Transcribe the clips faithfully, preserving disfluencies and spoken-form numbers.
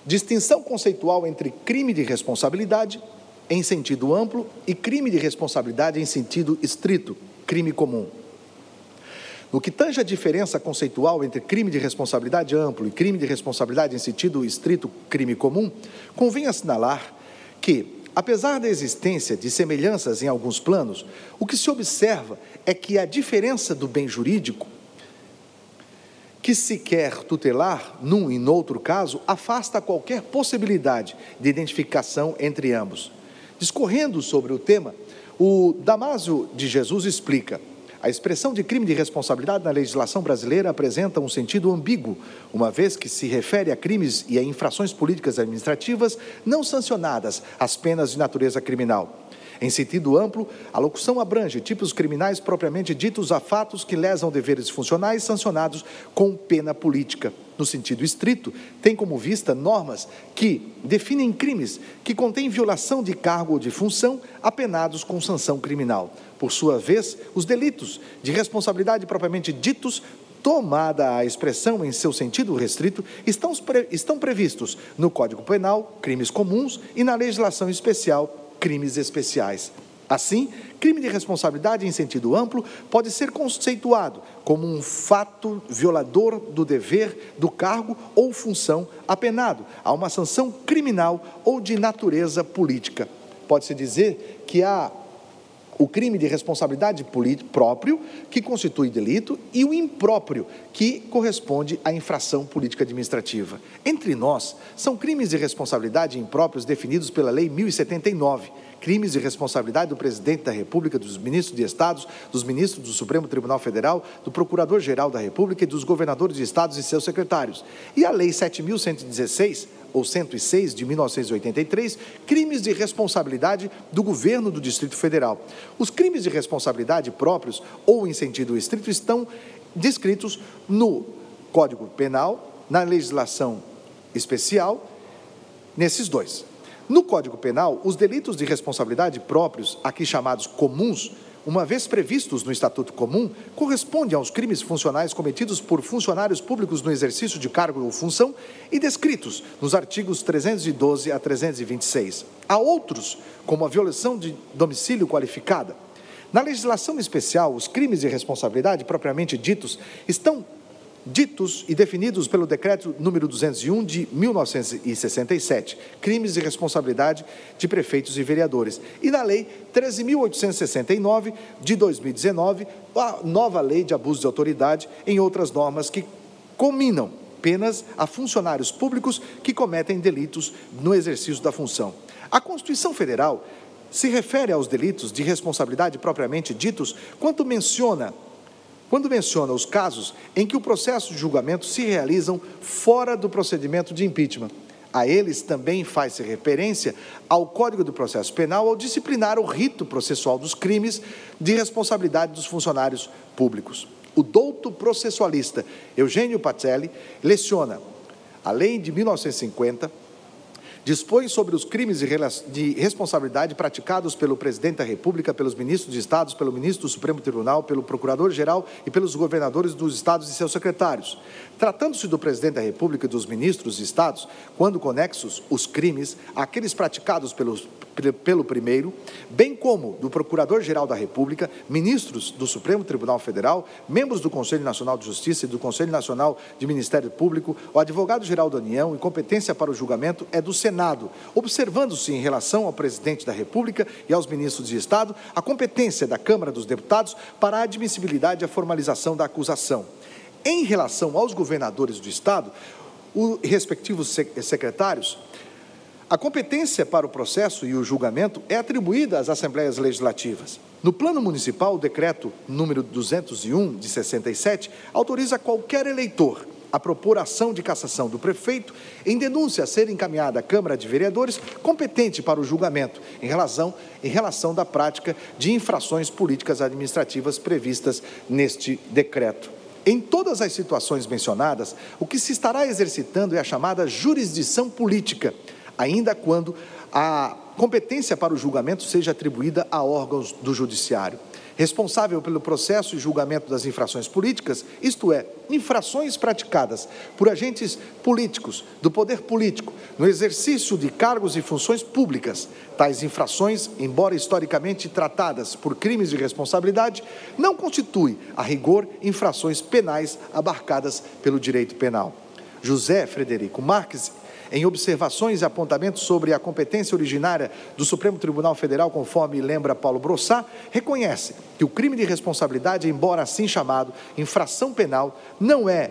Distinção conceitual entre crime de responsabilidade em sentido amplo e crime de responsabilidade em sentido estrito, crime comum. No que tange a diferença conceitual entre crime de responsabilidade amplo e crime de responsabilidade em sentido estrito, crime comum, convém assinalar que, apesar da existência de semelhanças em alguns planos, o que se observa é que a diferença do bem jurídico que se quer tutelar, num e noutro caso, afasta qualquer possibilidade de identificação entre ambos. Discorrendo sobre o tema, o Damásio de Jesus explica: a expressão de crime de responsabilidade na legislação brasileira apresenta um sentido ambíguo, uma vez que se refere a crimes e a infrações políticas administrativas não sancionadas às penas de natureza criminal. Em sentido amplo, a locução abrange tipos criminais propriamente ditos a fatos que lesam deveres funcionais sancionados com pena política. No sentido estrito, tem como vista normas que definem crimes que contêm violação de cargo ou de função apenados com sanção criminal. Por sua vez, os delitos de responsabilidade propriamente ditos, tomada a expressão em seu sentido restrito, estão, pre, estão previstos no Código Penal, crimes comuns, e na legislação especial, crimes especiais. Assim, crime de responsabilidade em sentido amplo pode ser conceituado como um fato violador do dever, do cargo ou função apenado a uma sanção criminal ou de natureza política. Pode-se dizer que há o crime de responsabilidade próprio, que constitui delito, e o impróprio, que corresponde à infração política administrativa. Entre nós, são crimes de responsabilidade impróprios definidos pela Lei mil e setenta e nove, crimes de responsabilidade do Presidente da República, dos Ministros de Estados, dos Ministros do Supremo Tribunal Federal, do Procurador-Geral da República e dos Governadores de Estados e seus secretários. E a Lei sete mil cento e dezesseis, ou cento e seis, de mil novecentos e oitenta e três, crimes de responsabilidade do Governo do Distrito Federal. Os crimes de responsabilidade próprios ou em sentido estrito estão descritos no Código Penal, na legislação especial, nesses dois. No Código Penal, os delitos de responsabilidade próprios, aqui chamados comuns, uma vez previstos no Estatuto Comum, correspondem aos crimes funcionais cometidos por funcionários públicos no exercício de cargo ou função e descritos nos artigos trezentos e doze a trezentos e vinte e seis. Há outros, como a violação de domicílio qualificada. Na legislação especial, os crimes de responsabilidade propriamente ditos estão ditos e definidos pelo Decreto número duzentos e um de mil novecentos e sessenta e sete, crimes de responsabilidade de prefeitos e vereadores, e na Lei treze mil oitocentos e sessenta e nove de dois mil e dezenove, a nova Lei de Abuso de Autoridade, em outras normas que cominam penas a funcionários públicos que cometem delitos no exercício da função. A Constituição Federal se refere aos delitos de responsabilidade propriamente ditos quando menciona Quando menciona os casos em que o processo de julgamento se realizam fora do procedimento de impeachment. A eles também faz-se referência ao Código do Processo Penal ao disciplinar o rito processual dos crimes de responsabilidade dos funcionários públicos. O douto processualista Eugênio Pacelli leciona a Lei de mil novecentos e cinquenta, dispõe sobre os crimes de responsabilidade praticados pelo Presidente da República, pelos Ministros de Estados, pelo Ministro do Supremo Tribunal, pelo Procurador-Geral e pelos governadores dos Estados e seus secretários. Tratando-se do Presidente da República e dos Ministros de Estados, quando conexos os crimes àqueles praticados pelos, pelo primeiro, bem como do Procurador-Geral da República, ministros do Supremo Tribunal Federal, membros do Conselho Nacional de Justiça e do Conselho Nacional de Ministério Público, o Advogado-Geral da União e competência para o julgamento é do Senado, observando-se em relação ao Presidente da República e aos Ministros de Estado a competência da Câmara dos Deputados para a admissibilidade e a formalização da acusação. Em relação aos governadores do Estado, os respectivos secretários, a competência para o processo e o julgamento é atribuída às Assembleias Legislativas. No plano municipal, o decreto número duzentos e um, de sessenta e sete, autoriza qualquer eleitor a propor ação de cassação do prefeito em denúncia a ser encaminhada à Câmara de Vereadores, competente para o julgamento em relação, em relação da prática de infrações políticas administrativas previstas neste decreto. Em todas as situações mencionadas, o que se estará exercitando é a chamada jurisdição política, ainda quando a competência para o julgamento seja atribuída a órgãos do judiciário. responsável pelo processo e julgamento das infrações políticas, isto é, infrações praticadas por agentes políticos, do poder político, no exercício de cargos e funções públicas. Tais infrações, embora historicamente tratadas por crimes de responsabilidade, não constituem, a rigor, infrações penais abarcadas pelo direito penal. José Frederico Marques, em observações e apontamentos sobre a competência originária do Supremo Tribunal Federal, conforme lembra Paulo Brossat, reconhece que o crime de responsabilidade, embora assim chamado infração penal, não é,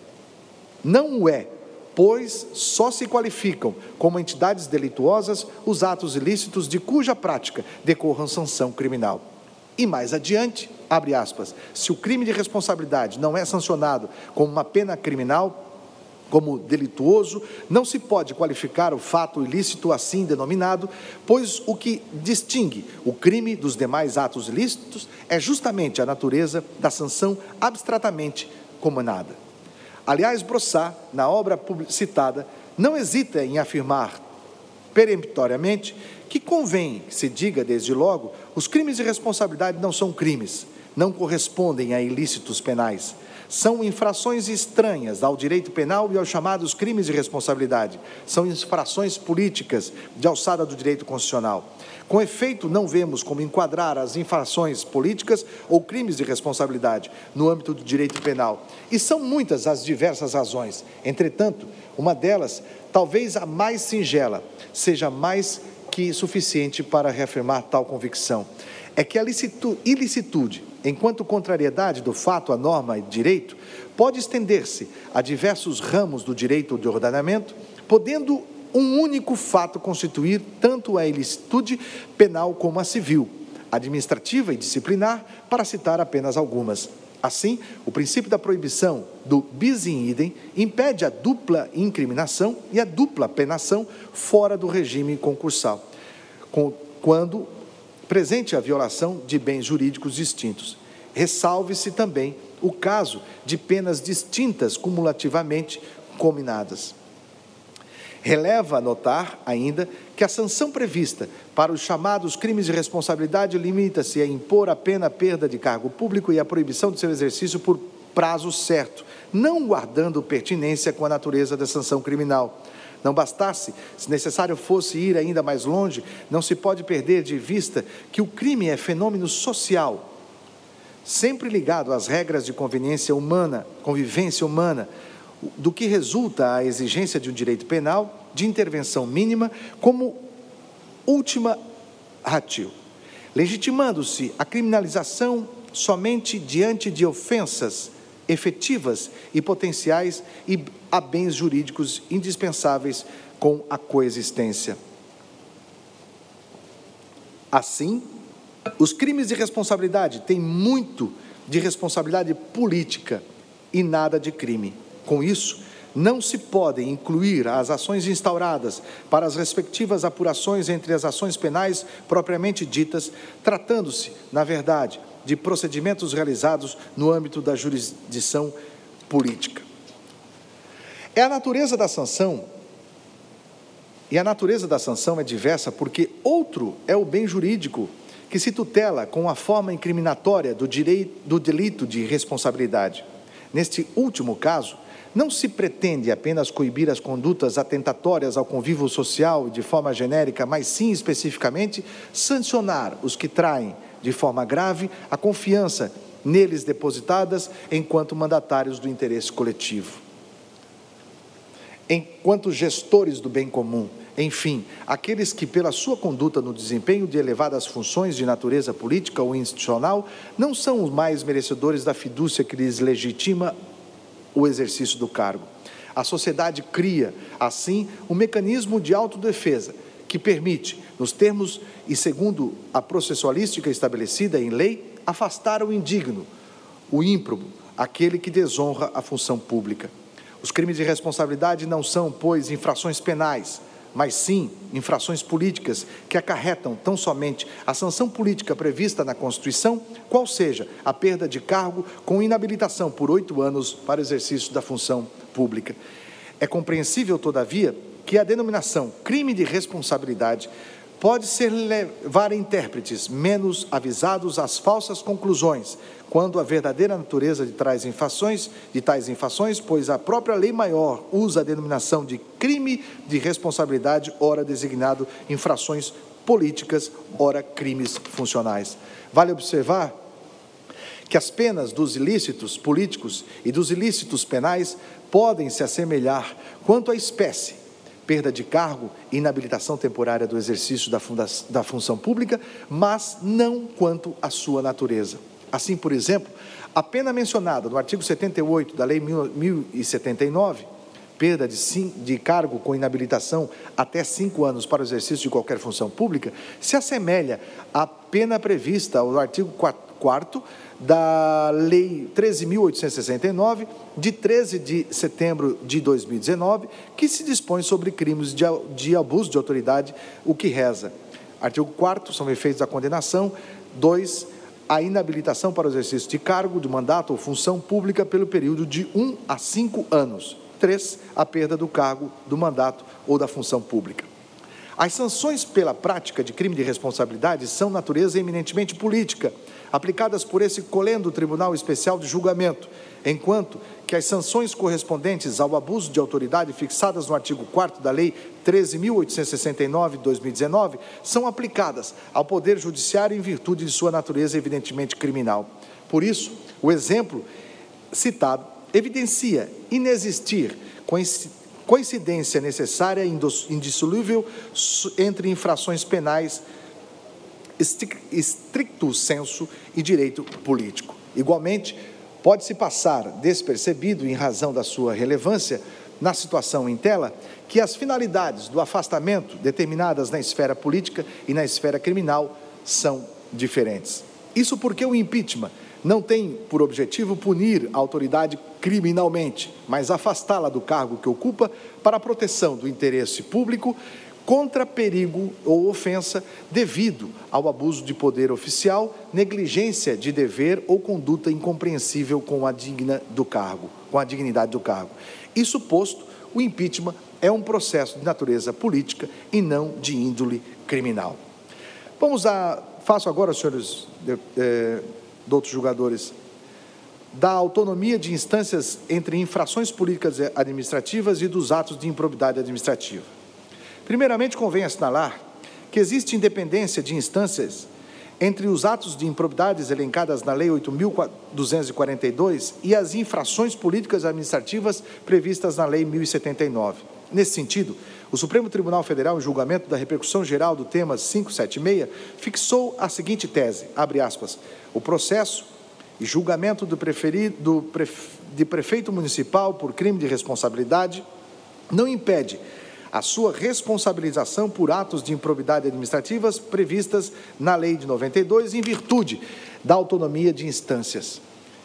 não o é, pois só se qualificam como entidades delituosas os atos ilícitos de cuja prática decorram sanção criminal. E mais adiante, abre aspas, se o crime de responsabilidade não é sancionado como uma pena criminal, como delituoso, não se pode qualificar o fato ilícito assim denominado, pois o que distingue o crime dos demais atos ilícitos é justamente a natureza da sanção abstratamente comunada. Aliás, Brossat, na obra citada, não hesita em afirmar peremptoriamente que convém que se diga desde logo, os crimes de responsabilidade não são crimes, não correspondem a ilícitos penais. São infrações estranhas ao direito penal e aos chamados crimes de responsabilidade. São infrações políticas de alçada do direito constitucional. Com efeito, não vemos como enquadrar as infrações políticas ou crimes de responsabilidade no âmbito do direito penal. E são muitas as diversas razões. Entretanto, uma delas, talvez a mais singela, seja mais que suficiente para reafirmar tal convicção. É que a ilicitude, enquanto contrariedade do fato à norma e direito, pode estender-se a diversos ramos do direito de ordenamento, podendo um único fato constituir tanto a ilicitude penal como a civil, administrativa e disciplinar, para citar apenas algumas. Assim, o princípio da proibição do bis in idem impede a dupla incriminação e a dupla penação fora do regime concursal, quando presente a violação de bens jurídicos distintos. Ressalve-se também o caso de penas distintas cumulativamente cominadas. Releva notar ainda que a sanção prevista para os chamados crimes de responsabilidade limita-se a impor a pena perda de cargo público e a proibição de seu exercício por prazo certo, não guardando pertinência com a natureza da sanção criminal. Não bastasse, se necessário fosse ir ainda mais longe, não se pode perder de vista que o crime é fenômeno social, sempre ligado às regras de conveniência humana, convivência humana, do que resulta a exigência de um direito penal de intervenção mínima como última ratio, legitimando-se a criminalização somente diante de ofensas efetivas e potenciais e a bens jurídicos indispensáveis com a coexistência. Assim, os crimes de responsabilidade têm muito de responsabilidade política e nada de crime. Com isso, não se podem incluir as ações instauradas para as respectivas apurações entre as ações penais propriamente ditas, tratando-se, na verdade, de procedimentos realizados no âmbito da jurisdição política. É a natureza da sanção, e a natureza da sanção é diversa porque outro é o bem jurídico que se tutela com a forma incriminatória do, direito, do delito de responsabilidade. Neste último caso, não se pretende apenas coibir as condutas atentatórias ao convívio social de forma genérica, mas sim, especificamente, sancionar os que traem, de forma grave, a confiança neles depositadas enquanto mandatários do interesse coletivo, enquanto gestores do bem comum, enfim, aqueles que, pela sua conduta no desempenho de elevadas funções de natureza política ou institucional, não são os mais merecedores da fidúcia que lhes legitima o exercício do cargo. A sociedade cria, assim, um mecanismo de autodefesa que permite, nos termos e segundo a processualística estabelecida em lei, afastar o indigno, o ímprobo, aquele que desonra a função pública. Os crimes de responsabilidade não são, pois, infrações penais, mas sim infrações políticas que acarretam tão somente a sanção política prevista na Constituição, qual seja a perda de cargo com inabilitação por oito anos para o exercício da função pública. É compreensível, todavia, que a denominação crime de responsabilidade pode-se levar intérpretes menos avisados às falsas conclusões, quando a verdadeira natureza de tais infrações, de tais infrações, pois a própria lei maior usa a denominação de crime de responsabilidade, ora designado infrações políticas, ora crimes funcionais. Vale observar que as penas dos ilícitos políticos e dos ilícitos penais podem se assemelhar quanto à espécie, perda de cargo e inabilitação temporária do exercício da, funda da função pública, mas não quanto à sua natureza. Assim, por exemplo, a pena mencionada no artigo setenta e oito da Lei mil e setenta e nove, perda de, sim, de cargo com inabilitação até cinco anos para o exercício de qualquer função pública, se assemelha à pena prevista ao artigo quarto da Lei treze mil oitocentos e sessenta e nove, de treze de setembro de dois mil e dezenove, que se dispõe sobre crimes de, de abuso de autoridade, o que reza. Artigo quarto, são efeitos da condenação. dois, a inabilitação para o exercício de cargo, de mandato ou função pública pelo período de um a cinco anos. três, a perda do cargo, do mandato ou da função pública. As sanções pela prática de crime de responsabilidade são natureza eminentemente política, aplicadas por esse colendo Tribunal Especial de Julgamento, enquanto que as sanções correspondentes ao abuso de autoridade fixadas no artigo quarto da Lei treze mil oitocentos e sessenta e nove, de dois mil e dezenove, são aplicadas ao Poder Judiciário em virtude de sua natureza evidentemente criminal. Por isso, o exemplo citado evidencia inexistir coincidência necessária e indissolúvel entre infrações penais stricto sensu e direito político. Igualmente, pode-se passar despercebido, em razão da sua relevância na situação em tela, que as finalidades do afastamento determinadas na esfera política e na esfera criminal são diferentes. Isso porque o impeachment não tem por objetivo punir a autoridade criminalmente, mas afastá-la do cargo que ocupa para a proteção do interesse público contra perigo ou ofensa devido ao abuso de poder oficial, negligência de dever ou conduta incompreensível com a digna do cargo, com a dignidade do cargo. Isso posto, o impeachment é um processo de natureza política e não de índole criminal. Vamos a, faço agora, senhores eh, doutos julgadores, da autonomia de instâncias entre infrações políticas administrativas e dos atos de improbidade administrativa. Primeiramente, convém assinalar que existe independência de instâncias entre os atos de improbidades elencadas na Lei oito mil duzentos e quarenta e dois e as infrações políticas administrativas previstas na Lei mil e setenta e nove. Nesse sentido, o Supremo Tribunal Federal, em julgamento da repercussão geral do tema quinhentos e setenta e seis, fixou a seguinte tese, abre aspas, o processo e julgamento do preferido, do prefe, de prefeito municipal por crime de responsabilidade não impede a sua responsabilização por atos de improbidade administrativas previstas na Lei de noventa e dois, em virtude da autonomia de instâncias.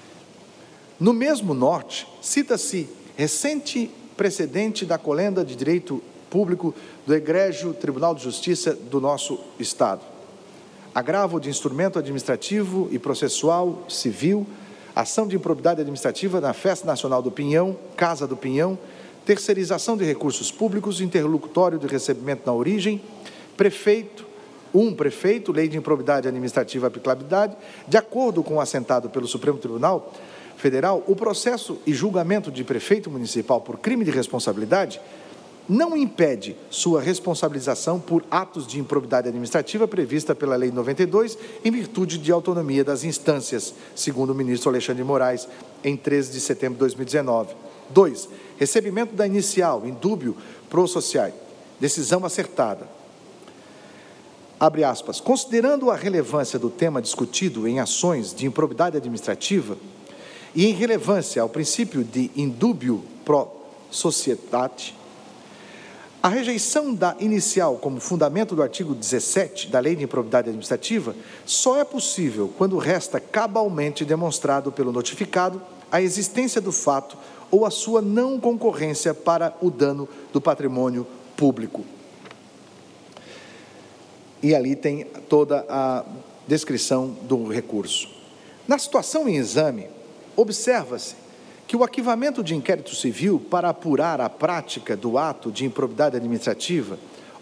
No mesmo norte, cita-se recente precedente da colenda de direito público do egrégio Tribunal de Justiça do nosso Estado. Agravo de instrumento administrativo e processual civil, ação de improbidade administrativa na Festa Nacional do Pinhão, Casa do Pinhão, terceirização de recursos públicos, interlocutório de recebimento na origem, prefeito, um prefeito, lei de improbidade administrativa e aplicabilidade, de acordo com o assentado pelo Supremo Tribunal Federal, o processo e julgamento de prefeito municipal por crime de responsabilidade não impede sua responsabilização por atos de improbidade administrativa prevista pela Lei noventa e dois, em virtude de autonomia das instâncias, segundo o ministro Alexandre de Moraes, em treze de setembro de dois mil e dezenove. dois. Recebimento da inicial, indúbio pro sociais. Decisão acertada. Abre aspas. Considerando a relevância do tema discutido em ações de improbidade administrativa e em relevância ao princípio de indúbio pro societate, a rejeição da inicial como fundamento do artigo dezessete da Lei de Improbidade Administrativa só é possível quando resta cabalmente demonstrado pelo notificado a existência do fato ou a sua não concorrência para o dano do patrimônio público. E ali tem toda a descrição do recurso. Na situação em exame, observa-se que o arquivamento de inquérito civil para apurar a prática do ato de improbidade administrativa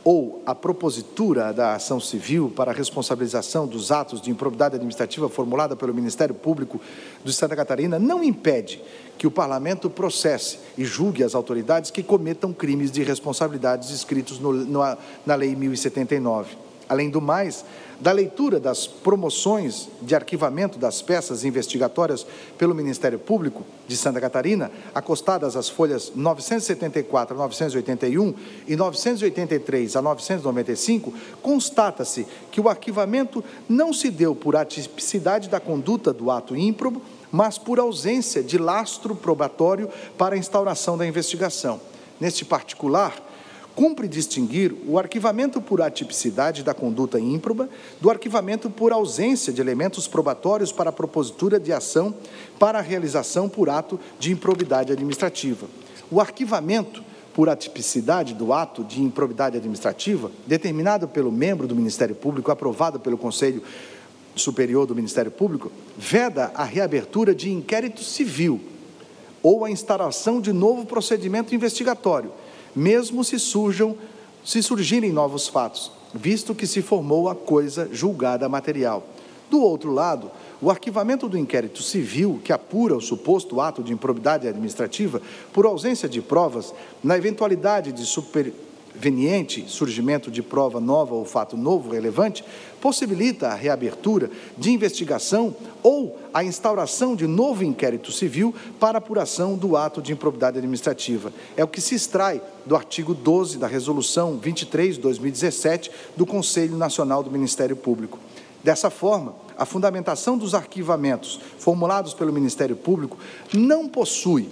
ou a propositura da ação civil para a responsabilização dos atos de improbidade administrativa formulada pelo Ministério Público de Santa Catarina não impede que o Parlamento processe e julgue as autoridades que cometam crimes de responsabilidade descritos no, no, na Lei mil e setenta e nove. Além do mais, da leitura das promoções de arquivamento das peças investigatórias pelo Ministério Público de Santa Catarina, acostadas às folhas novecentos e setenta e quatro a novecentos e oitenta e um e novecentos e oitenta e três a novecentos e noventa e cinco, constata-se que o arquivamento não se deu por atipicidade da conduta do ato ímprobo, mas por ausência de lastro probatório para a instauração da investigação. Neste particular, cumpre distinguir o arquivamento por atipicidade da conduta ímproba do arquivamento por ausência de elementos probatórios para a propositura de ação para a realização por ato de improbidade administrativa. O arquivamento por atipicidade do ato de improbidade administrativa, determinado pelo membro do Ministério Público, aprovado pelo Conselho Superior do Ministério Público, veda a reabertura de inquérito civil ou a instauração de novo procedimento investigatório, mesmo se surjam, se surgirem novos fatos, visto que se formou a coisa julgada material. Do outro lado, o arquivamento do inquérito civil, que apura o suposto ato de improbidade administrativa, por ausência de provas, na eventualidade de superveniente surgimento de prova nova ou fato novo relevante, possibilita a reabertura de investigação ou a instauração de novo inquérito civil para apuração do ato de improbidade administrativa. É o que se extrai do artigo doze da Resolução vinte e três de dois mil e dezessete do Conselho Nacional do Ministério Público. Dessa forma, a fundamentação dos arquivamentos formulados pelo Ministério Público não possui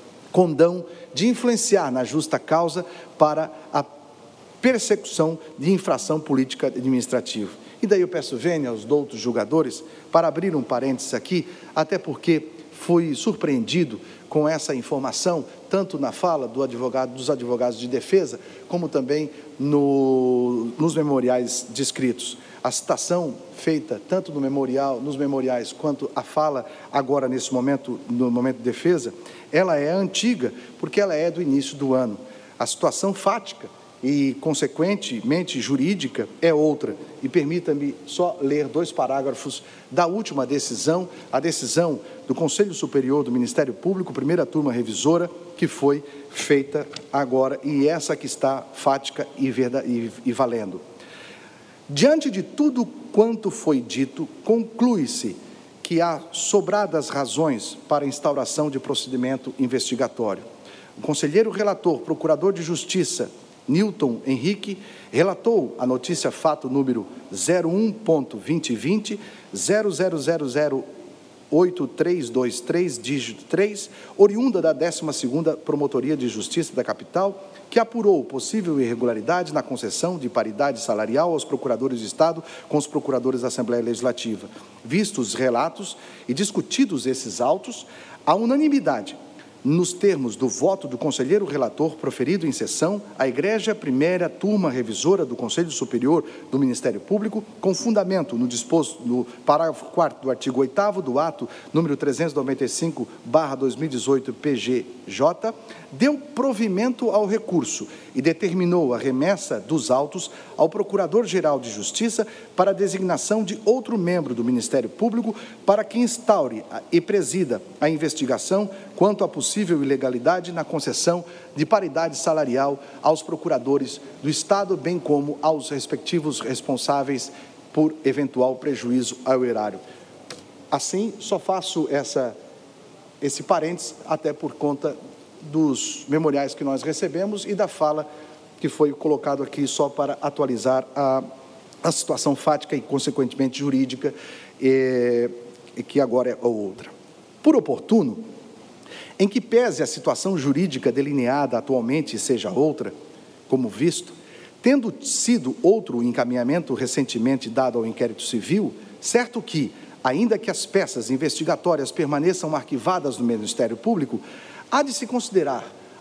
condão de influenciar na justa causa para a persecução de infração política administrativa. E daí eu peço vênia aos doutos julgadores para abrir um parênteses aqui, até porque fui surpreendido com essa informação, tanto na fala do advogado, dos advogados de defesa, como também no, nos memoriais descritos. A citação feita tanto no memorial, nos memoriais, quanto a fala agora nesse momento, no momento de defesa, ela é antiga, porque ela é do início do ano. A situação fática e, consequentemente, jurídica é outra. E permita-me só ler dois parágrafos da última decisão, a decisão do Conselho Superior do Ministério Público, primeira turma revisora, que foi feita agora, e essa que está fática e, verdade, e, e valendo. Diante de tudo quanto foi dito, conclui-se que há sobradas razões para a instauração de procedimento investigatório. O conselheiro relator, procurador de Justiça, Newton Henrique, relatou a notícia fato número zero um ponto vinte e vinte zero zero zero zero oito três dois três, dígito três, oriunda da décima segunda Promotoria de Justiça da Capital, que apurou possível irregularidade na concessão de paridade salarial aos procuradores de Estado com os procuradores da Assembleia Legislativa. Vistos os relatos e discutidos esses autos, a unanimidade, nos termos do voto do conselheiro relator proferido em sessão, a Egrégia Primeira Turma Revisora do Conselho Superior do Ministério Público, com fundamento no disposto no parágrafo quarto do artigo oitavo do ato número trezentos e noventa e cinco barra dois mil e dezoito P G J, deu provimento ao recurso e determinou a remessa dos autos ao Procurador-Geral de Justiça para a designação de outro membro do Ministério Público para que instaure e presida a investigação quanto à possível ilegalidade na concessão de paridade salarial aos procuradores do Estado, bem como aos respectivos responsáveis por eventual prejuízo ao erário. Assim, só faço essa, esse parênteses, até por conta dos memoriais que nós recebemos e da fala que foi colocado aqui só para atualizar a, a situação fática e, consequentemente, jurídica, eh, que agora é outra. Por oportuno, em que pese a situação jurídica delineada atualmente seja outra, como visto, tendo sido outro encaminhamento recentemente dado ao inquérito civil, certo que, ainda que as peças investigatórias permaneçam arquivadas no Ministério Público, há de se considerar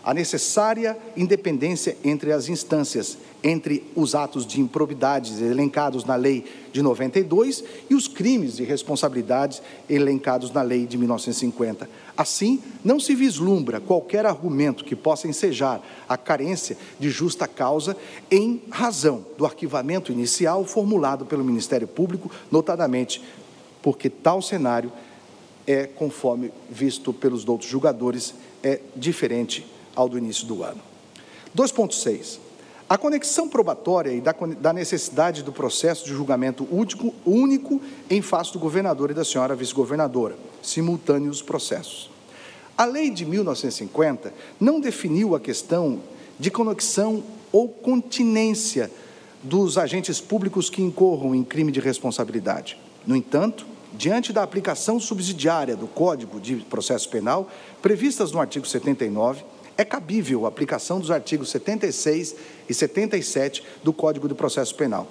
a necessária independência entre as instâncias, entre os atos de improbidades elencados na Lei de noventa e dois e os crimes de responsabilidade elencados na Lei de mil novecentos e cinquenta. Assim, não se vislumbra qualquer argumento que possa ensejar a carência de justa causa em razão do arquivamento inicial formulado pelo Ministério Público, notadamente porque tal cenário é, conforme visto pelos outros julgadores, é diferente ao do início do ano. dois ponto seis. A conexão probatória e da, da necessidade do processo de julgamento único, único em face do governador e da senhora vice-governadora, simultâneos processos. A Lei de mil novecentos e cinquenta não definiu a questão de conexão ou continência dos agentes públicos que incorram em crime de responsabilidade. No entanto, diante da aplicação subsidiária do Código de Processo Penal, previstas no artigo setenta e nove, é cabível a aplicação dos artigos setenta e seis e setenta e sete do Código de Processo Penal.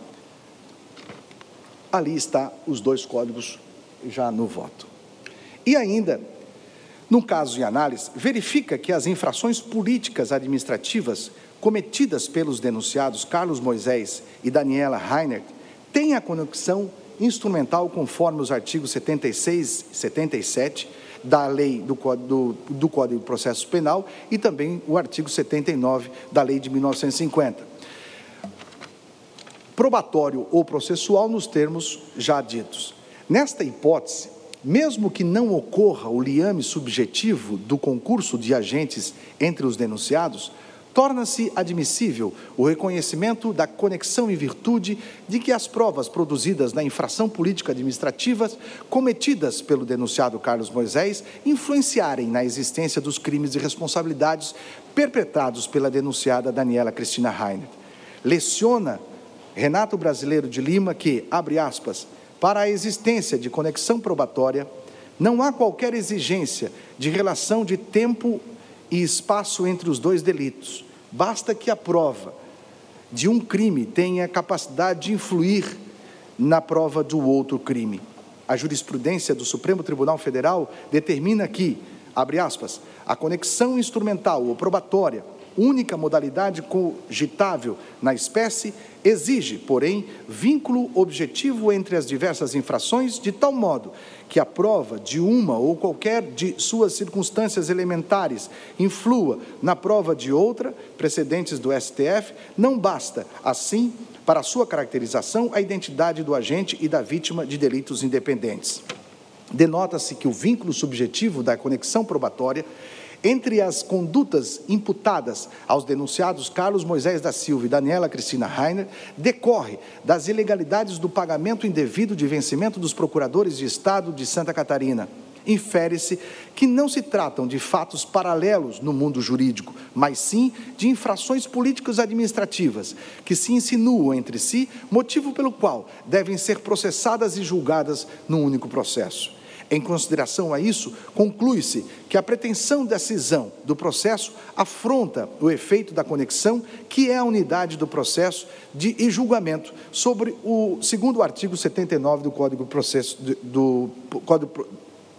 Ali está os dois códigos já no voto. E ainda, no caso em análise, verifica que as infrações políticas administrativas cometidas pelos denunciados Carlos Moisés e Daniela Reinert têm a conexão instrumental conforme os artigos setenta e seis e setenta e sete da Lei do, do, do Código de Processo Penal e também o artigo setenta e nove da Lei de mil novecentos e cinquenta. Probatório ou processual nos termos já ditos. Nesta hipótese, mesmo que não ocorra o liame subjetivo do concurso de agentes entre os denunciados, torna-se admissível o reconhecimento da conexão em virtude de que as provas produzidas na infração política administrativa cometidas pelo denunciado Carlos Moisés influenciarem na existência dos crimes de responsabilidades perpetrados pela denunciada Daniela Cristina Reinert. Leciona Renato Brasileiro de Lima que, abre aspas, para a existência de conexão probatória, não há qualquer exigência de relação de tempo e espaço entre os dois delitos. Basta que a prova de um crime tenha capacidade de influir na prova do outro crime. A jurisprudência do Supremo Tribunal Federal determina que, abre aspas, a conexão instrumental ou probatória, única modalidade cogitável na espécie, exige, porém, vínculo objetivo entre as diversas infrações, de tal modo que a prova de uma ou qualquer de suas circunstâncias elementares influa na prova de outra, precedentes do S T F, não basta, assim, para sua caracterização, a identidade do agente e da vítima de delitos independentes. Denota-se que o vínculo subjetivo da conexão probatória entre as condutas imputadas aos denunciados Carlos Moisés da Silva e Daniela Cristina Reinert decorre das ilegalidades do pagamento indevido de vencimento dos procuradores de Estado de Santa Catarina. Infere-se que não se tratam de fatos paralelos no mundo jurídico, mas sim de infrações políticas administrativas, que se insinuam entre si, motivo pelo qual devem ser processadas e julgadas num único processo. Em consideração a isso, conclui-se que a pretensão da cisão do processo afronta o efeito da conexão, que é a unidade do processo de, e julgamento, sobre o segundo artigo setenta e nove do Código de Processo, do, do Código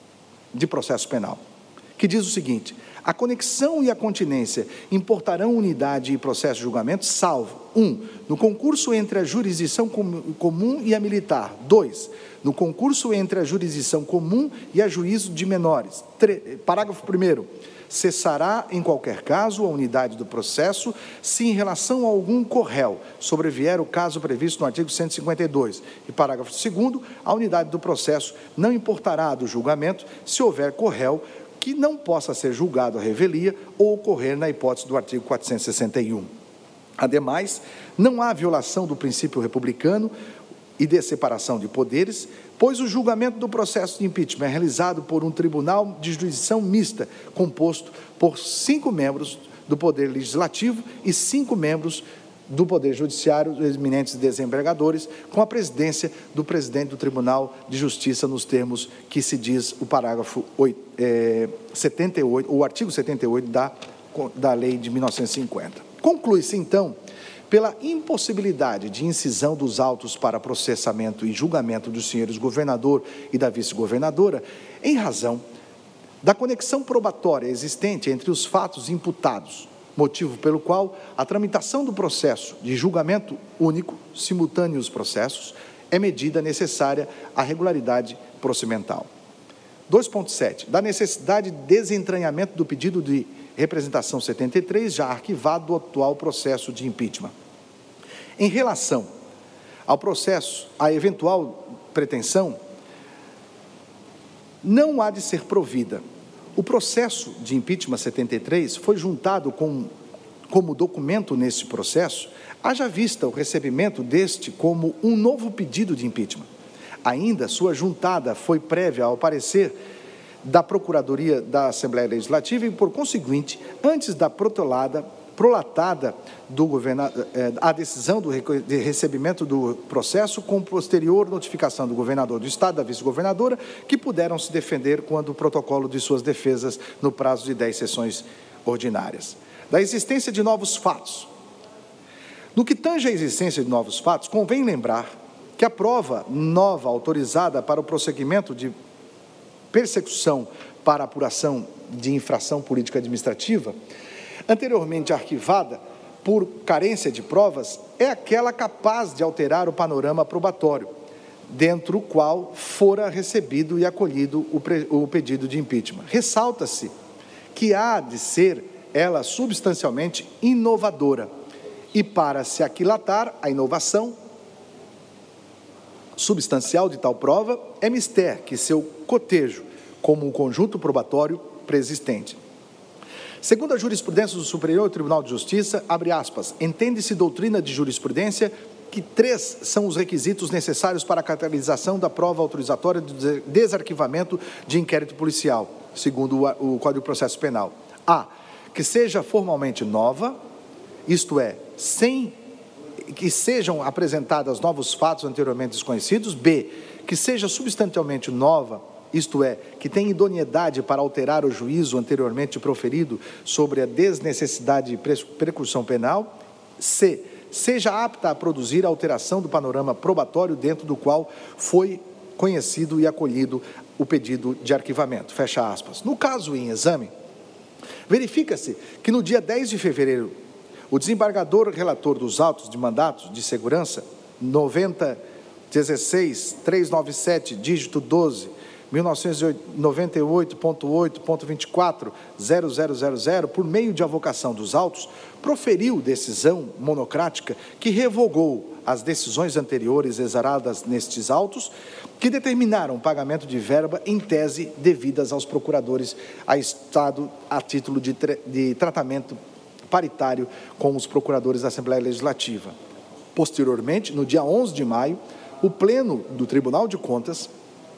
de Processo Penal, que diz o seguinte: a conexão e a continência importarão unidade e processo de julgamento, salvo um, no concurso entre a jurisdição comum e a militar. dois, no concurso entre a jurisdição comum e a juízo de menores. três, parágrafo primeiro. Cessará, em qualquer caso, a unidade do processo, se em relação a algum corréu sobrevier o caso previsto no artigo cento e cinquenta e dois. E parágrafo segundo, a unidade do processo não importará do julgamento se houver corréu que não possa ser julgado à revelia ou ocorrer na hipótese do artigo quatrocentos e sessenta e um. Ademais, não há violação do princípio republicano e de separação de poderes, pois o julgamento do processo de impeachment é realizado por um tribunal de jurisdição mista, composto por cinco membros do Poder Legislativo e cinco membros do Poder Judiciário, os eminentes desembargadores, com a presidência do presidente do Tribunal de Justiça, nos termos que se diz o parágrafo oito, é, setenta e oito, o artigo setenta e oito da, da Lei de mil novecentos e cinquenta. Conclui-se, então, pela impossibilidade de incisão dos autos para processamento e julgamento dos senhores governador e da vice-governadora, em razão da conexão probatória existente entre os fatos imputados, motivo pelo qual a tramitação do processo de julgamento único, simultâneos processos, é medida necessária à regularidade procedimental. dois ponto sete. Da necessidade de desentranhamento do pedido de representação setenta e três, já arquivado do atual processo de impeachment. Em relação ao processo, à eventual pretensão, não há de ser provida. O processo de impeachment setenta e três foi juntado com, como documento nesse processo, haja vista o recebimento deste como um novo pedido de impeachment. Ainda, sua juntada foi prévia ao parecer da Procuradoria da Assembleia Legislativa e, por conseguinte, antes da protolada, prolatada do governador, eh, a decisão do de recebimento do processo com posterior notificação do governador do Estado, da vice-governadora, que puderam se defender quando o protocolo de suas defesas no prazo de dez sessões ordinárias. Da existência de novos fatos. No que tange à existência de novos fatos, convém lembrar que a prova nova autorizada para o prosseguimento de persecução para apuração de infração política administrativa, anteriormente arquivada por carência de provas, é aquela capaz de alterar o panorama probatório, dentro do qual fora recebido e acolhido o, pre, o pedido de impeachment. Ressalta-se que há de ser ela substancialmente inovadora, e para se aquilatar a inovação substancial de tal prova, é mister que seu cotejo, como um conjunto probatório preexistente. Segundo a jurisprudência do Superior Tribunal de Justiça, abre aspas, entende-se doutrina de jurisprudência que três são os requisitos necessários para a caracterização da prova autorizatória do desarquivamento de inquérito policial, segundo o Código de Processo Penal. A, que seja formalmente nova, isto é, sem que sejam apresentadas novos fatos anteriormente desconhecidos. B, que seja substancialmente nova, isto é, que tenha idoneidade para alterar o juízo anteriormente proferido sobre a desnecessidade de percussão penal. C, seja apta a produzir a alteração do panorama probatório dentro do qual foi conhecido e acolhido o pedido de arquivamento. Fecha aspas. No caso em exame, verifica-se que no dia dez de fevereiro, o desembargador relator dos autos de mandatos de segurança, noventa, dezesseis, trezentos e noventa e sete, dígito doze, mil novecentos e noventa e oito ponto oito ponto vinte e quatro ponto zero zero zero zero, por meio de avocação dos autos, proferiu decisão monocrática que revogou as decisões anteriores exaradas nestes autos, que determinaram o pagamento de verba em tese devidas aos procuradores a Estado a título de, de tratamento paritário com os procuradores da Assembleia Legislativa. Posteriormente, no dia onze de maio, o Pleno do Tribunal de Contas,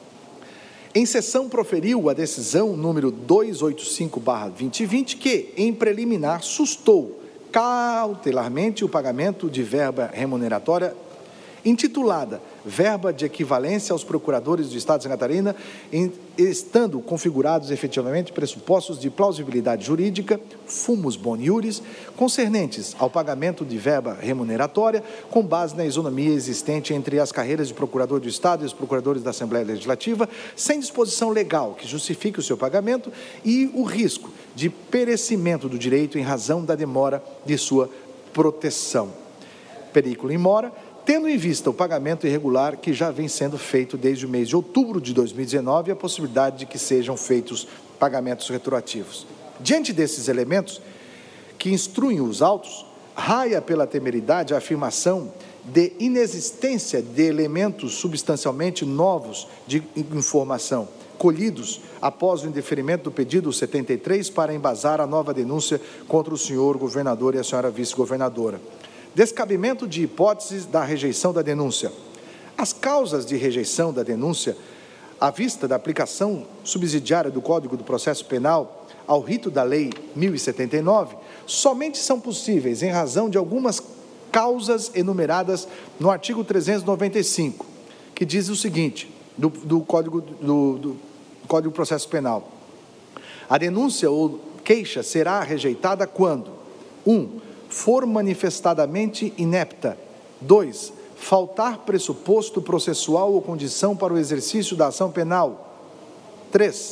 em sessão, proferiu a decisão número duzentos e oitenta e cinco barra dois mil e vinte, que, em preliminar, sustou cautelarmente o pagamento de verba remuneratória intitulada Verba de Equivalência aos Procuradores do Estado de Santa Catarina, em, estando configurados efetivamente pressupostos de plausibilidade jurídica, fumus boniuris, concernentes ao pagamento de verba remuneratória, com base na isonomia existente entre as carreiras de Procurador do Estado e os Procuradores da Assembleia Legislativa, sem disposição legal que justifique o seu pagamento e o risco de perecimento do direito em razão da demora de sua proteção. Periculo in mora, tendo em vista o pagamento irregular que já vem sendo feito desde o mês de outubro de dois mil e dezenove e a possibilidade de que sejam feitos pagamentos retroativos. Diante desses elementos que instruem os autos, raia pela temeridade a afirmação de inexistência de elementos substancialmente novos de informação, colhidos após o indeferimento do pedido setenta e três para embasar a nova denúncia contra o senhor governador e a senhora vice-governadora. Descabimento de hipóteses da rejeição da denúncia. As causas de rejeição da denúncia, à vista da aplicação subsidiária do Código do Processo Penal ao rito da Lei mil e setenta e nove, somente são possíveis em razão de algumas causas enumeradas no artigo trezentos e noventa e cinco, que diz o seguinte, do, do, Código, do, do Código do Processo Penal. A denúncia ou queixa será rejeitada quando um for manifestadamente inepta. dois. Faltar pressuposto processual ou condição para o exercício da ação penal. três.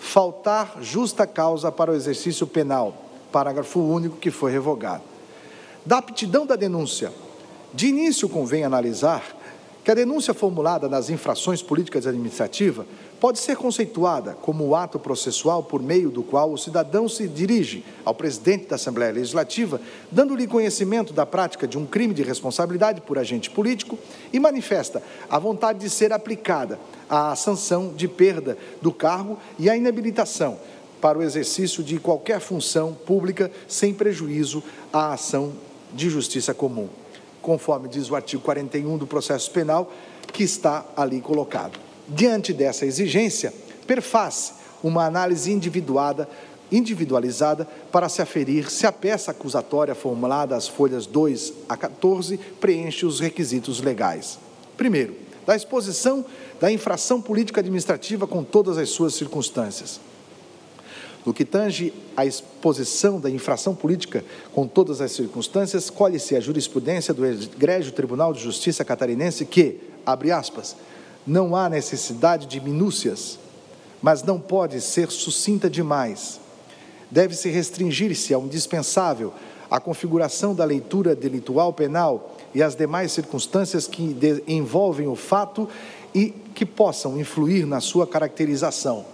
faltar justa causa para o exercício penal, parágrafo único que foi revogado. Da aptidão da denúncia, de início convém analisar que a denúncia formulada nas infrações políticas e administrativas pode ser conceituada como o ato processual por meio do qual o cidadão se dirige ao presidente da Assembleia Legislativa, dando-lhe conhecimento da prática de um crime de responsabilidade por agente político e manifesta a vontade de ser aplicada a sanção de perda do cargo e a inabilitação para o exercício de qualquer função pública sem prejuízo à ação de justiça comum, conforme diz o artigo quarenta e um do processo penal, que está ali colocado. Diante dessa exigência, perfaz uma análise individuada, individualizada para se aferir se a peça acusatória formulada às folhas dois a quatorze preenche os requisitos legais. Primeiro, da exposição da infração política administrativa com todas as suas circunstâncias. No que tange à exposição da infração política com todas as circunstâncias, colhe-se a jurisprudência do egrégio Tribunal de Justiça catarinense que, abre aspas, não há necessidade de minúcias, mas não pode ser sucinta demais. Deve-se restringir-se ao indispensável a configuração da leitura delitual penal e as demais circunstâncias que envolvem o fato e que possam influir na sua caracterização.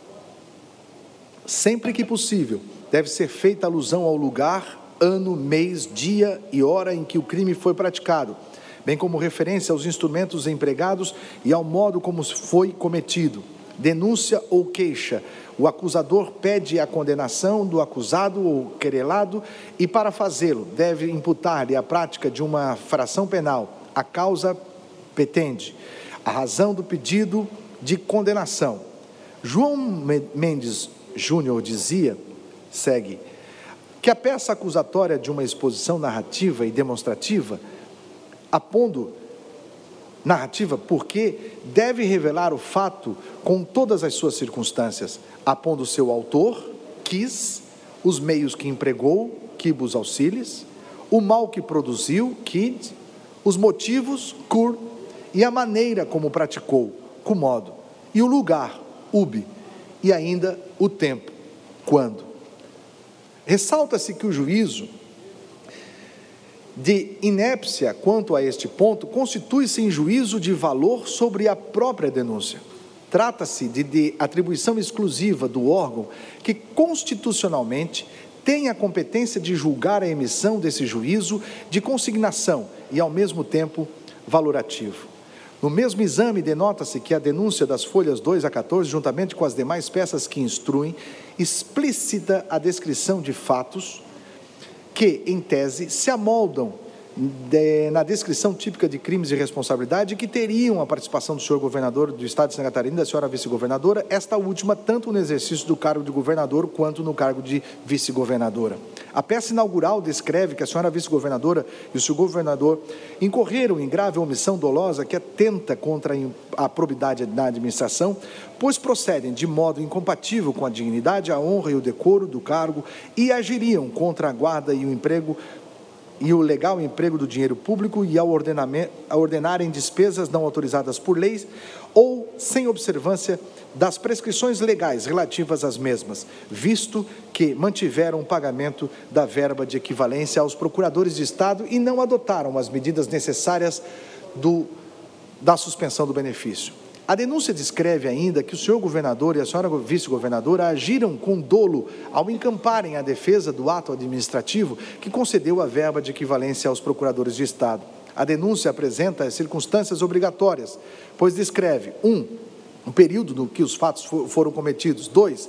Sempre que possível, deve ser feita alusão ao lugar, ano, mês, dia e hora em que o crime foi praticado, bem como referência aos instrumentos empregados e ao modo como foi cometido. Denúncia ou queixa, o acusador pede a condenação do acusado ou querelado e, para fazê-lo, deve imputar-lhe a prática de uma fração penal. A causa petende, a razão do pedido de condenação. João Mendes Júnior dizia, segue, que a peça acusatória de uma exposição narrativa e demonstrativa, apondo narrativa porque deve revelar o fato com todas as suas circunstâncias, apondo seu autor, quis, os meios que empregou, quibus auxílios, o mal que produziu, quid, os motivos, cur, e a maneira como praticou, cumodo, e o lugar, ubi, e ainda o tempo, quando. Ressalta-se que o juízo de inépcia quanto a este ponto constitui-se em juízo de valor sobre a própria denúncia. Trata-se de, de atribuição exclusiva do órgão que constitucionalmente tem a competência de julgar a emissão desse juízo de consignação e, ao mesmo tempo, valorativo. No mesmo exame, denota-se que a denúncia das folhas dois a quatorze, juntamente com as demais peças que instruem, explícita a descrição de fatos que, em tese, se amoldam de, na descrição típica de crimes de responsabilidade que teriam a participação do senhor governador do Estado de Santa Catarina e da senhora vice-governadora, esta última tanto no exercício do cargo de governador quanto no cargo de vice-governadora. A peça inaugural descreve que a senhora vice-governadora e o senhor governador incorreram em grave omissão dolosa que atenta contra a probidade da administração, pois procedem de modo incompatível com a dignidade, a honra e o decoro do cargo e agiriam contra a guarda e o emprego e o legal emprego do dinheiro público e ao a ordenarem despesas não autorizadas por leis ou sem observância das prescrições legais relativas às mesmas, visto que mantiveram o pagamento da verba de equivalência aos procuradores de Estado e não adotaram as medidas necessárias do, da suspensão do benefício. A denúncia descreve ainda que o senhor governador e a senhora vice-governadora agiram com dolo ao encamparem a defesa do ato administrativo que concedeu a verba de equivalência aos procuradores de Estado. A denúncia apresenta as circunstâncias obrigatórias, pois descreve, um, o período no que os fatos for, foram cometidos, dois,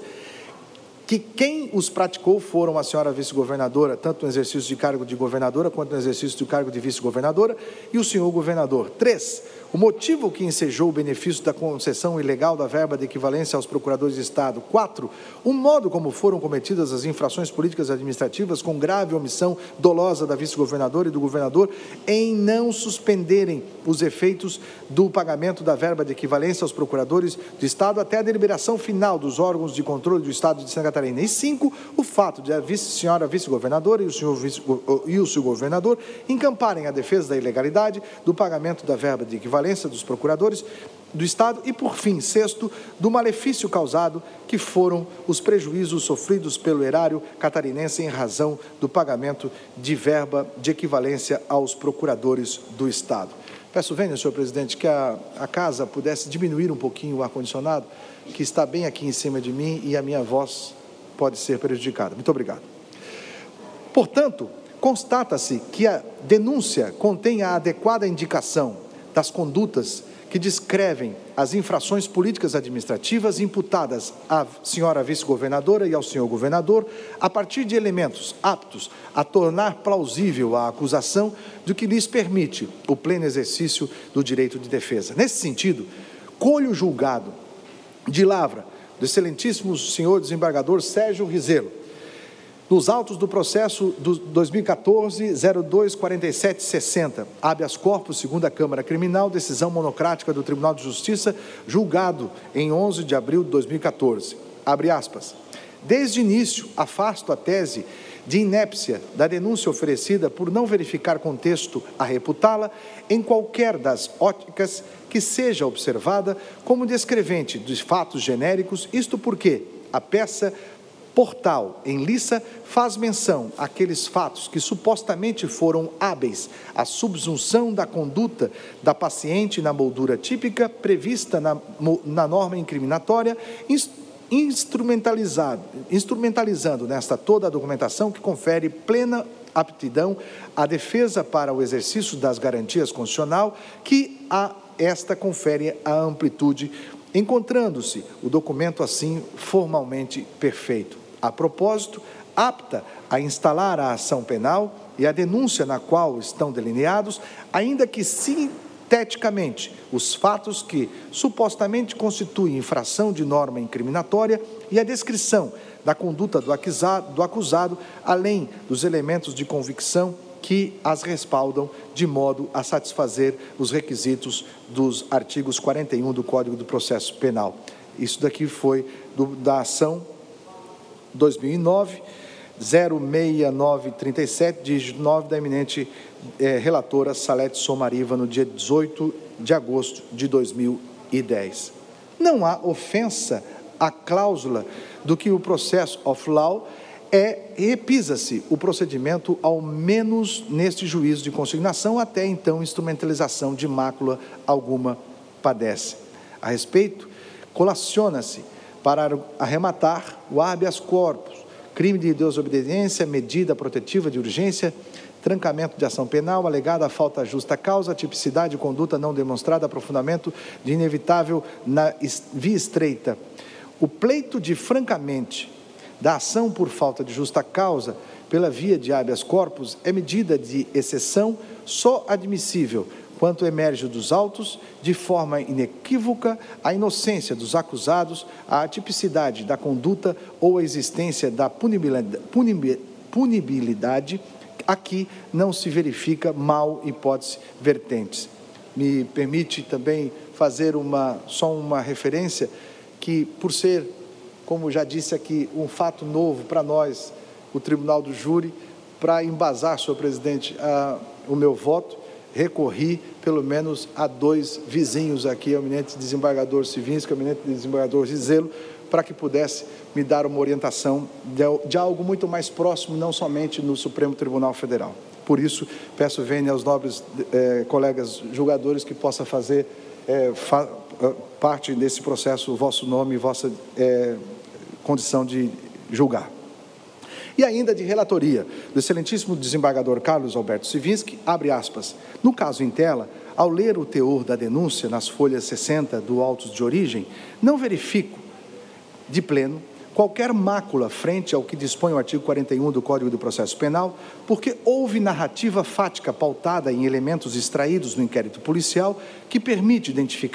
que quem os praticou foram a senhora vice-governadora, tanto no exercício de cargo de governadora quanto no exercício do cargo de vice-governadora, e o senhor governador. Três, o motivo que ensejou o benefício da concessão ilegal da verba de equivalência aos procuradores de Estado. Quatro, o modo como foram cometidas as infrações políticas administrativas com grave omissão dolosa da vice-governadora e do governador em não suspenderem os efeitos do pagamento da verba de equivalência aos procuradores de Estado até a deliberação final dos órgãos de controle do Estado de Santa Catarina. E cinco, o fato de a vice, senhora vice-governadora e o senhor, vice, e o senhor governador encamparem a defesa da ilegalidade do pagamento da verba de equivalência dos procuradores do Estado e, por fim, sexto, do malefício causado, que foram os prejuízos sofridos pelo erário catarinense em razão do pagamento de verba de equivalência aos procuradores do Estado. Peço, venha, senhor presidente, que a, a casa pudesse diminuir um pouquinho o ar-condicionado, que está bem aqui em cima de mim e a minha voz pode ser prejudicada. Muito obrigado. Portanto, constata-se que a denúncia contém a adequada indicação das condutas que descrevem as infrações políticas administrativas imputadas à senhora vice-governadora e ao senhor governador, a partir de elementos aptos a tornar plausível a acusação, do que lhes permite o pleno exercício do direito de defesa. Nesse sentido, colho o julgado de lavra do excelentíssimo senhor desembargador Sérgio Rizelo, nos autos do processo do dois mil e quatorze, zero dois, quarenta e sete, sessenta, habeas corpus, segunda Câmara Criminal, decisão monocrática do Tribunal de Justiça, julgado em onze de abril de dois mil e quatorze. Abre aspas. Desde início, afasto a tese de inépcia da denúncia oferecida por não verificar contexto a reputá-la em qualquer das óticas que seja observada como descrevente dos fatos genéricos, isto porque a peça portal em liça faz menção àqueles fatos que supostamente foram hábeis à subsunção da conduta da paciente na moldura típica prevista na, na norma incriminatória, instrumentalizado, instrumentalizando nesta toda a documentação que confere plena aptidão à defesa para o exercício das garantias constitucional que a esta confere a amplitude, encontrando-se o documento assim formalmente perfeito. A propósito, apta a instalar a ação penal e a denúncia na qual estão delineados, ainda que sinteticamente, os fatos que supostamente constituem infração de norma incriminatória e a descrição da conduta do acusado, do acusado, além dos elementos de convicção que as respaldam, de modo a satisfazer os requisitos dos artigos quarenta e um do Código do Processo Penal. Isso daqui foi do, da ação dois mil e nove, zero seis nove três sete, dígito nove, da eminente eh, relatora Salete Somariva, no dia dezoito de agosto de dois mil e dez. Não há ofensa à cláusula do que o processo of law é, repisa-se o procedimento, ao menos neste juízo de consignação, até então instrumentalização de mácula alguma padece. A respeito, colaciona-se para arrematar o habeas corpus, crime de desobediência, medida protetiva de urgência, trancamento de ação penal, alegada a falta justa causa, tipicidade de conduta não demonstrada, aprofundamento de inevitável na via estreita. O pleito de francamente da ação por falta de justa causa pela via de habeas corpus é medida de exceção só admissível quanto emerge dos autos, de forma inequívoca, a inocência dos acusados, a atipicidade da conduta ou a existência da punibilidade, punibilidade, aqui não se verifica mal hipótese vertentes. Me permite também fazer uma, só uma referência que, por ser, como já disse aqui, um fato novo para nós, o Tribunal do Júri, para embasar, senhor presidente, a, o meu voto, recorri pelo menos a dois vizinhos aqui, o eminente desembargador Civinski, o eminente desembargador Rizelo, para que pudesse me dar uma orientação de, de algo muito mais próximo, não somente no Supremo Tribunal Federal. Por isso, peço vênia aos nobres eh, colegas julgadores que possa fazer eh, fa, parte desse processo, o vosso nome e vossa eh, condição de julgar. E ainda de relatoria do excelentíssimo desembargador Carlos Alberto Civinski, abre aspas, no caso em tela, ao ler o teor da denúncia nas folhas sessenta do autos de origem, não verifico, de pleno, qualquer mácula frente ao que dispõe o artigo quarenta e um do Código do Processo Penal, porque houve narrativa fática pautada em elementos extraídos no inquérito policial que permite identificar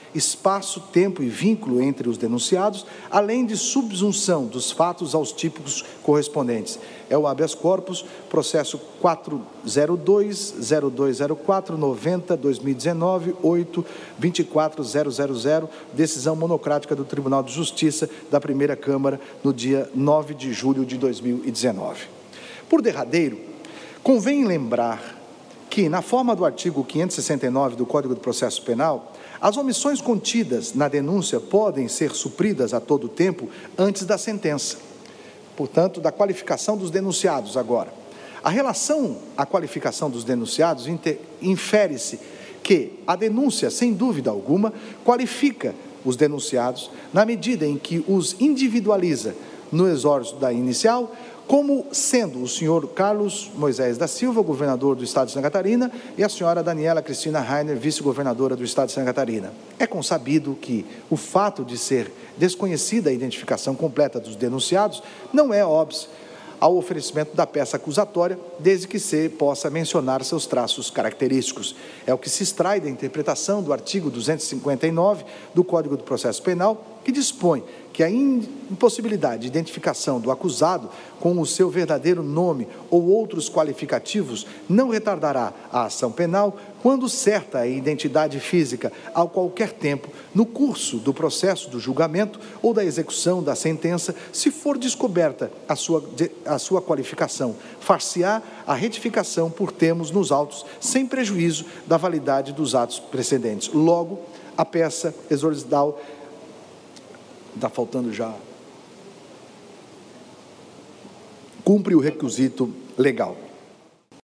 espaço, tempo e vínculo entre os denunciados, além de subsunção dos fatos aos típicos correspondentes. É o habeas corpus, processo quatrocentos e dois, zero dois zero quatro, noventa, dois mil e dezenove, oito, vinte e quatro mil, decisão monocrática do Tribunal de Justiça da Primeira Câmara, no dia nove de julho de dois mil e dezenove. Por derradeiro, convém lembrar que, na forma do artigo quinhentos e sessenta e nove do Código de Processo Penal, as omissões contidas na denúncia podem ser supridas a todo tempo antes da sentença. Portanto, da qualificação dos denunciados agora. A relação à qualificação dos denunciados infere-se que a denúncia, sem dúvida alguma, qualifica os denunciados na medida em que os individualiza no exórdio da inicial, como sendo o senhor Carlos Moisés da Silva, governador do Estado de Santa Catarina, e a senhora Daniela Cristina Rainer, vice-governadora do Estado de Santa Catarina. É consabido que o fato de ser desconhecida a identificação completa dos denunciados não é óbvio ao oferecimento da peça acusatória, desde que se possa mencionar seus traços característicos. É o que se extrai da interpretação do artigo duzentos e cinquenta e nove do Código do Processo Penal, que dispõe que a impossibilidade de identificação do acusado com o seu verdadeiro nome ou outros qualificativos não retardará a ação penal quando certa a identidade física a qualquer tempo no curso do processo do julgamento ou da execução da sentença, se for descoberta a sua, a sua qualificação, far-se-á a retificação por termos nos autos, sem prejuízo da validade dos atos precedentes. Logo, a peça exordital está faltando já, cumpre o requisito legal.